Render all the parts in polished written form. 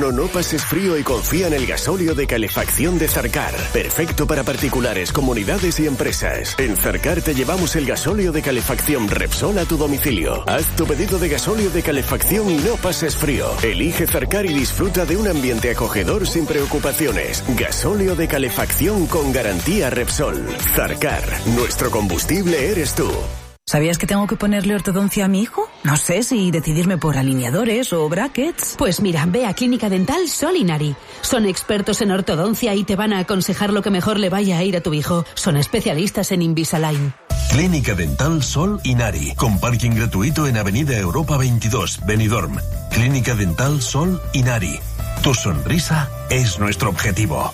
invierno no pases frío y confía en el gasóleo de calefacción de Zarcar. Perfecto para particulares, comunidades y empresas. En Zarcar te llevamos el gasóleo de calefacción Repsol a tu domicilio. Haz tu pedido de gasóleo de calefacción y no pases frío. Elige Zarcar y disfruta de un ambiente acogedor sin preocupaciones. Gasóleo de calefacción con garantía Repsol. Zarcar, nuestro combustible eres tú. ¿Sabías que tengo que ponerle ortodoncia a mi hijo? No sé si decidirme por alineadores o brackets. Pues mira, ve a Clínica Dental Sol Inari. Son expertos en ortodoncia y te van a aconsejar lo que mejor le vaya a ir a tu hijo. Son especialistas en Invisalign. Clínica Dental Sol Inari, con parking gratuito en Avenida Europa 22, Benidorm. Clínica Dental Sol Inari. Tu sonrisa es nuestro objetivo.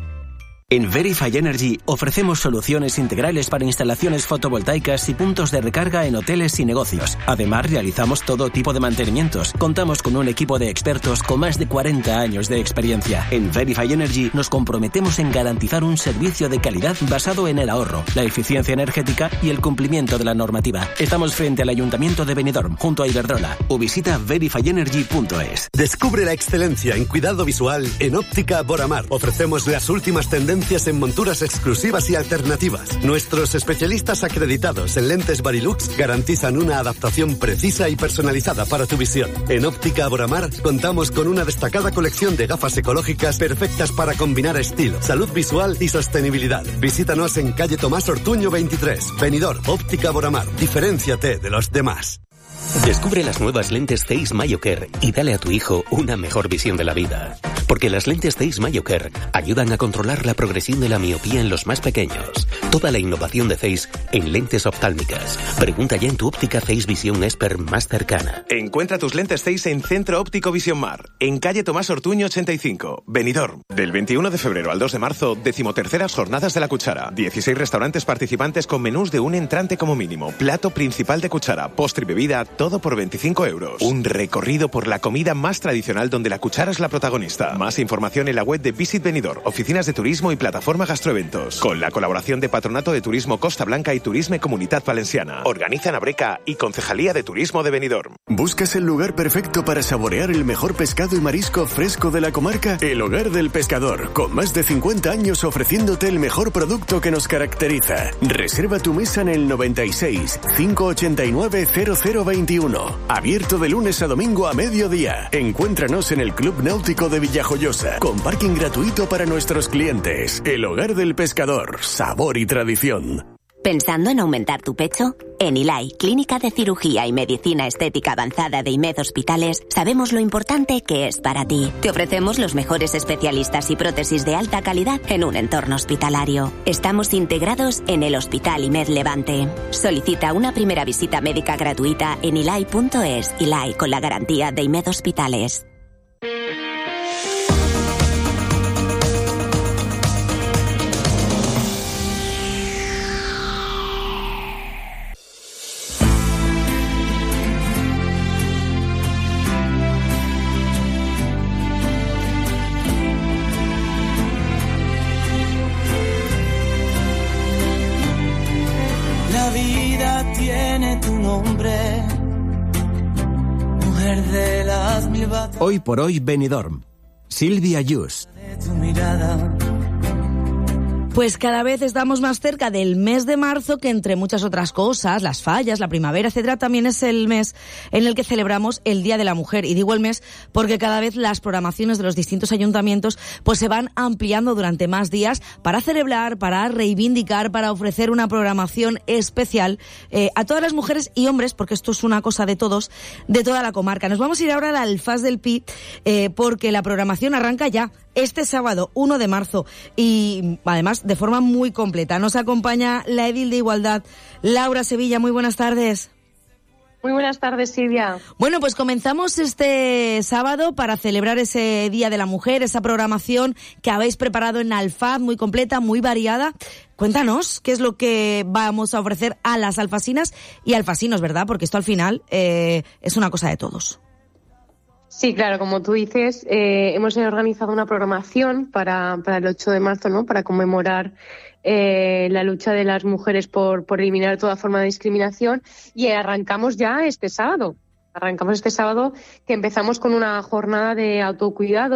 En Verify Energy ofrecemos soluciones integrales para instalaciones fotovoltaicas y puntos de recarga en hoteles y negocios. Además, realizamos todo tipo de mantenimientos. Contamos con un equipo de expertos con más de 40 años de experiencia. En Verify Energy nos comprometemos en garantizar un servicio de calidad basado en el ahorro, la eficiencia energética y el cumplimiento de la normativa. Estamos frente al Ayuntamiento de Benidorm, junto a Iberdrola. O visita verifyenergy.es. Descubre la excelencia en cuidado visual en Óptica Boramar. Ofrecemos las últimas tendencias en monturas exclusivas y alternativas. Nuestros especialistas acreditados en lentes Varilux garantizan una adaptación precisa y personalizada para tu visión. En Óptica Boramar contamos con una destacada colección de gafas ecológicas perfectas para combinar estilo, salud visual y sostenibilidad. Visítanos en calle Tomás Ortuño 23, Benidorm. Óptica Boramar. Diferénciate de los demás. Descubre las nuevas lentes Zeiss MyoCare y dale a tu hijo una mejor visión de la vida. Porque las lentes Zeiss MyoCare ayudan a controlar la progresión de la miopía en los más pequeños. Toda la innovación de Zeiss en lentes oftálmicas. Pregunta ya en tu óptica Zeiss Visión Expert más cercana. Encuentra tus lentes Zeiss en Centro Óptico Visión Mar, en calle Tomás Ortuño 85, Benidorm. Del 21 de febrero al 2 de marzo, 13º Jornadas de la Cuchara. 16 restaurantes participantes con menús de un entrante como mínimo, plato principal de cuchara, postre y bebida, todo por 25 euros. Un recorrido por la comida más tradicional donde la cuchara es la protagonista. Más información en la web de Visit Benidorm, oficinas de turismo y plataforma gastroeventos. Con la colaboración de Patronato de Turismo Costa Blanca y Turisme Comunitat Valenciana. Organizan Abreca y Concejalía de Turismo de Benidorm. ¿Buscas el lugar perfecto para saborear el mejor pescado y marisco fresco de la comarca? El Hogar del Pescador, con más de 50 años ofreciéndote el mejor producto que nos caracteriza. Reserva tu mesa en el 96 589 0021. Abierto de lunes a domingo a mediodía. Encuéntranos en el Club Náutico de Villajoyosa, con parking gratuito para nuestros clientes. El Hogar del Pescador, sabor y tradición. ¿Pensando en aumentar tu pecho? En ILAI, Clínica de Cirugía y Medicina Estética Avanzada de IMED Hospitales, sabemos lo importante que es para ti. Te ofrecemos los mejores especialistas y prótesis de alta calidad en un entorno hospitalario. Estamos integrados en el Hospital IMED Levante. Solicita una primera visita médica gratuita en ilai.es. ILAI, con la garantía de IMED Hospitales. Tiene tu nombre, mujer de las mil batallas. Hoy por hoy Benidorm. Silvia Yus. Pues cada vez estamos más cerca del mes de marzo, que entre muchas otras cosas, las fallas, la primavera, etcétera, también es el mes en el que celebramos el Día de la Mujer. Y digo el mes porque cada vez las programaciones de los distintos ayuntamientos pues se van ampliando durante más días para celebrar, para reivindicar, para ofrecer una programación especial a todas las mujeres y hombres, porque esto es una cosa de todos, de toda la comarca. Nos vamos a ir ahora al Alfaz del Pi, porque la programación arranca ya este sábado 1 de marzo y además de forma muy completa. Nos acompaña la edil de Igualdad, Laura Sevilla. Muy buenas tardes. Muy buenas tardes, Silvia. Bueno, pues comenzamos este sábado para celebrar ese Día de la Mujer, esa programación que habéis preparado en Alfaz, muy completa, muy variada. Cuéntanos qué es lo que vamos a ofrecer a las alfasinas y alfasinos, ¿verdad? Porque esto al final es una cosa de todos. Sí, claro, como tú dices, hemos organizado una programación para el 8 de marzo, ¿no? Para conmemorar la lucha de las mujeres por eliminar toda forma de discriminación, y arrancamos ya este sábado. Que empezamos con una jornada de autocuidado